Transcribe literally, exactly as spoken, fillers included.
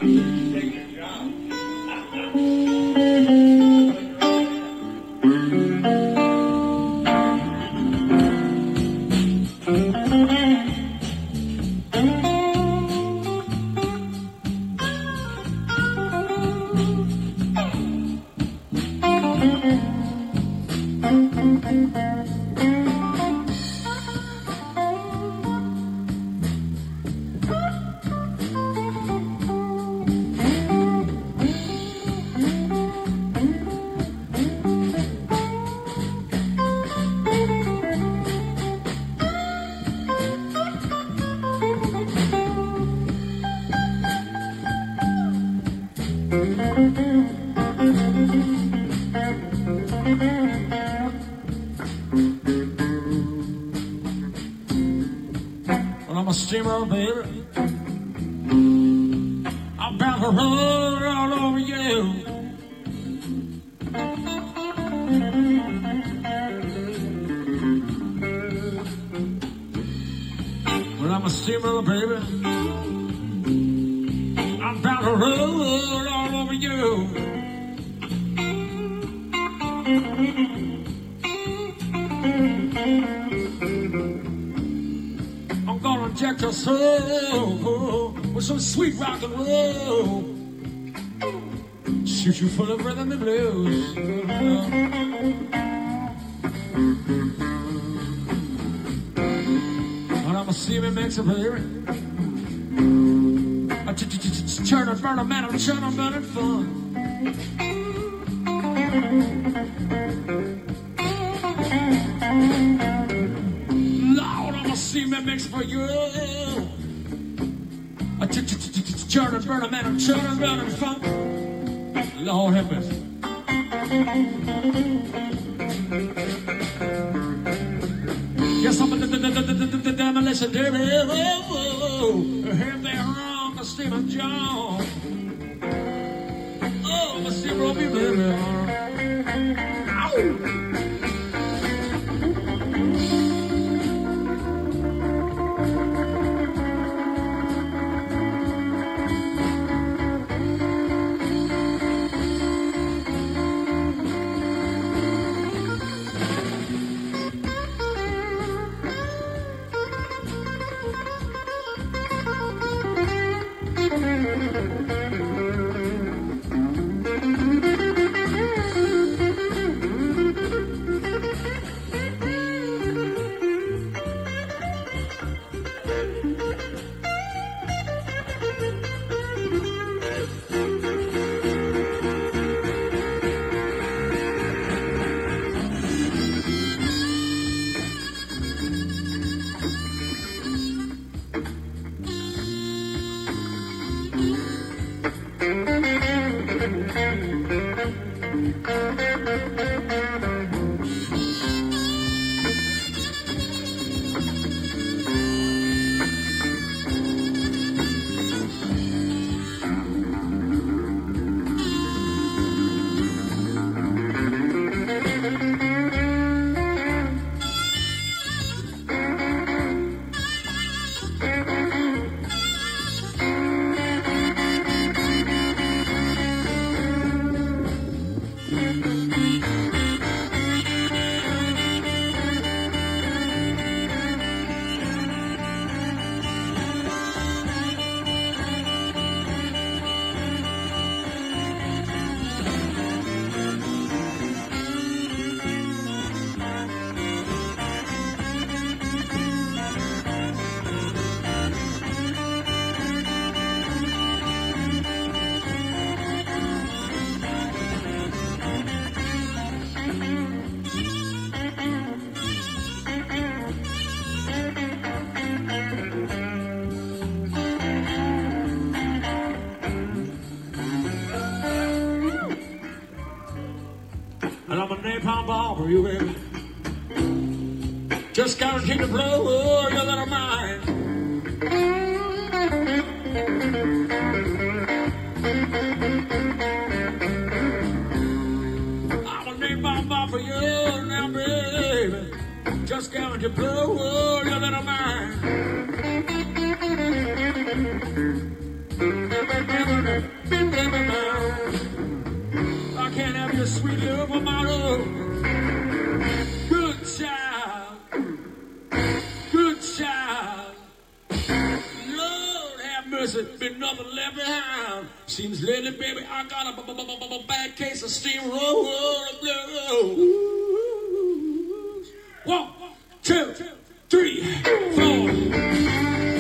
Well, I'm a steamer, baby. I'm bound to run all over you. Well, I'm a steamer, baby. I'm bound to run all over you. I'm gonna inject your soul with some sweet rock and roll. Shoot you full of rhythm and blues. But I'm a seaman mixer, baby. I turn and burn a man, I'm turn and burn and fun. Lord, I'm a seaman mixer for you. I turn and burn a man, I'm turn and burn and fun. Lord have mercy. Yes, I'm a demolition derby. Have they wrong, Stephen John. Oh, my Steve Robbie, baby. Ow! And I'm a napalm bomb for you, baby. Just guaranteed to blow your little mind. I'm a napalm bomb for you now, baby. Just guaranteed to blow your little mind. I can't have your sweet love of my own. Good child, good child. Lord have mercy, been nothing left behind. Seems lately, baby, I got a b -b -b -b -b bad case of steamroll. One, two, three, four.